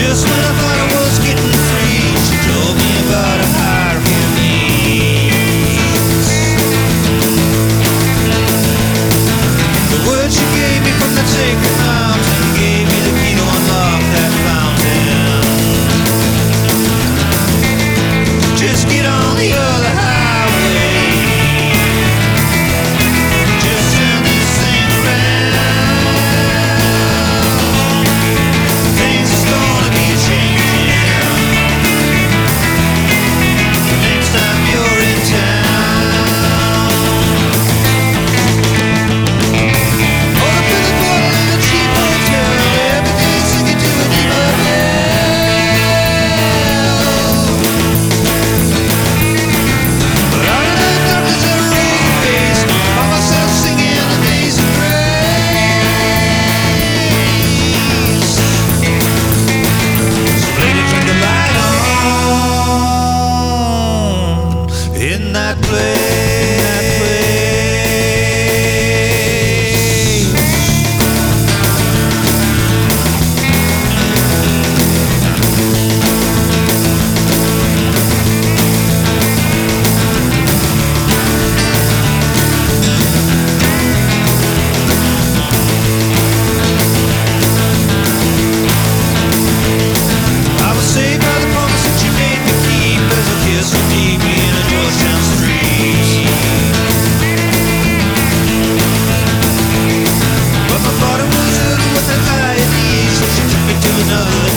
Just when I thought I was getting free, she told me about a higher view needs. The words she gave me from that sacred mountain gave me the key to unlock that fountain. Just get on the other highway. Just turn this thing around. Things is gonna be changing the next time you're in town. All up in the bottle in a cheap hotel, everything's sinking to a deeper hell. But out of the darkness I raise a face, found myself singing Amazing Grace. So lady, turn the light on in that place. I was saved by the promise that you made me keep as a kiss would lead me in a Georgetown street. But my body was little with an IED, so she took me to another